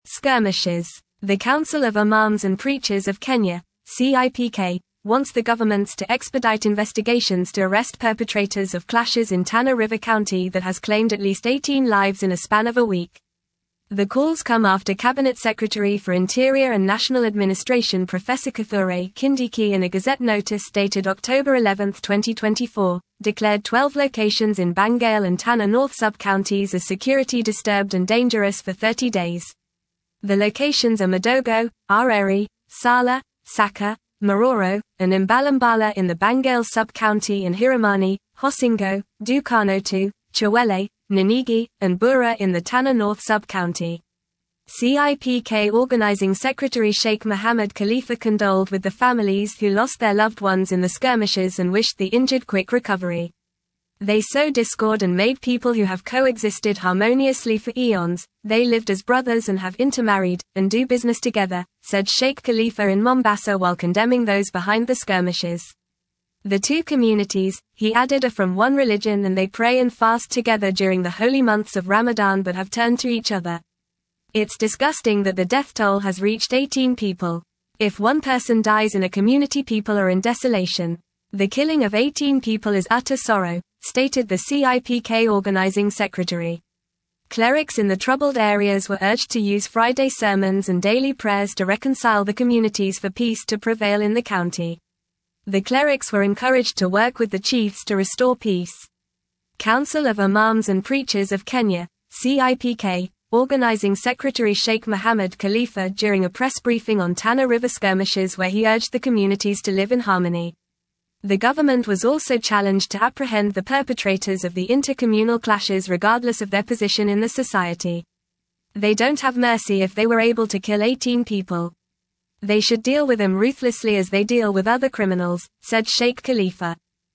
Skirmishes. The Council of Imams and Preachers of Kenya, CIPK, wants the government to expedite investigations to arrest perpetrators of clashes in Tana River County that has claimed at least 18 lives in a span of a week. The calls come after Cabinet Secretary for Interior and National Administration Professor Kithure Kindiki, in a Gazette notice dated October 11, 2024, declared 12 locations in Bangale and Tana North sub-counties as security disturbed and dangerous for 30 days. The locations are Madogo, Areri, Sala, Saka, Mororo, and Mbalambala in the Bangale sub-county, and Hiramani, Hosingo, Dukanotu, Chawele, Ninigi, and Bura in the Tana North sub-county. CIPK Organizing Secretary Sheikh Mohammed Khalifa condoled with the families who lost their loved ones in the skirmishes and wished the injured quick recovery. They sow discord and made people who have coexisted harmoniously for eons, they lived as brothers and have intermarried, and do business together, said Sheikh Khalifa in Mombasa while condemning those behind the skirmishes. The two communities, he added, are from one religion and they pray and fast together during the holy months of Ramadan but have turned to each other. It's disgusting that the death toll has reached 18 people. If one person dies in a community, people are in desolation. The killing of 18 people is utter sorrow, stated the CIPK organizing secretary. Clerics in the troubled areas were urged to use Friday sermons and daily prayers to reconcile the communities for peace to prevail in the county. The clerics were encouraged to work with the chiefs to restore peace. Council of Imams and Preachers of Kenya, CIPK, organizing secretary Sheikh Mohammed Khalifa during a press briefing on Tana River skirmishes where he urged the communities to live in harmony. The government was also challenged to apprehend the perpetrators of the intercommunal clashes regardless of their position in the society. They don't have mercy if they were able to kill 18 people. They should deal with them ruthlessly as they deal with other criminals, said Sheikh Khalifa.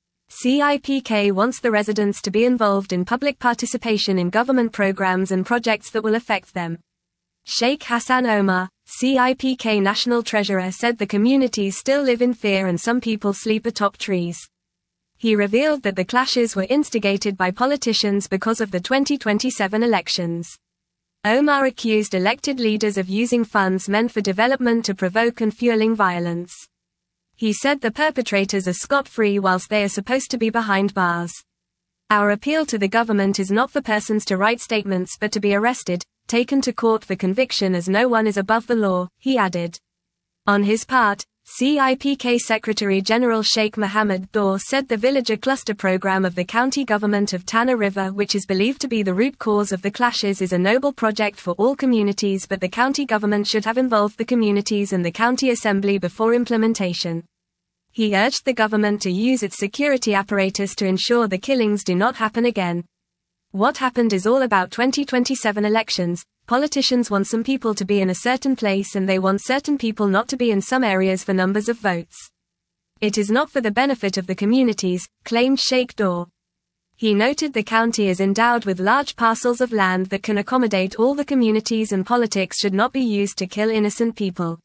CIPK wants the residents to be involved in public participation in government programs and projects that will affect them. Sheikh Hassan Omar, CIPK National Treasurer, said the communities still live in fear and some people sleep atop trees. He revealed that the clashes were instigated by politicians because of the 2027 elections. Omar accused elected leaders of using funds meant for development to provoke and fueling violence. He said the perpetrators are scot-free whilst they are supposed to be behind bars. Our appeal to the government is not for persons to write statements but to be arrested, taken to court for conviction, as no one is above the law, he added. On his part, CIPK Secretary General Sheikh Mohammed Dor said the villager cluster program of the county government of Tana River, which is believed to be the root cause of the clashes, is a noble project for all communities, but the county government should have involved the communities and the county assembly before implementation. He urged the government to use its security apparatus to ensure the killings do not happen again. What happened is all about 2027 elections. Politicians want some people to be in a certain place and they want certain people not to be in some areas for numbers of votes. It is not for the benefit of the communities, claimed Sheikh Dor. He noted the county is endowed with large parcels of land that can accommodate all the communities and politics should not be used to kill innocent people.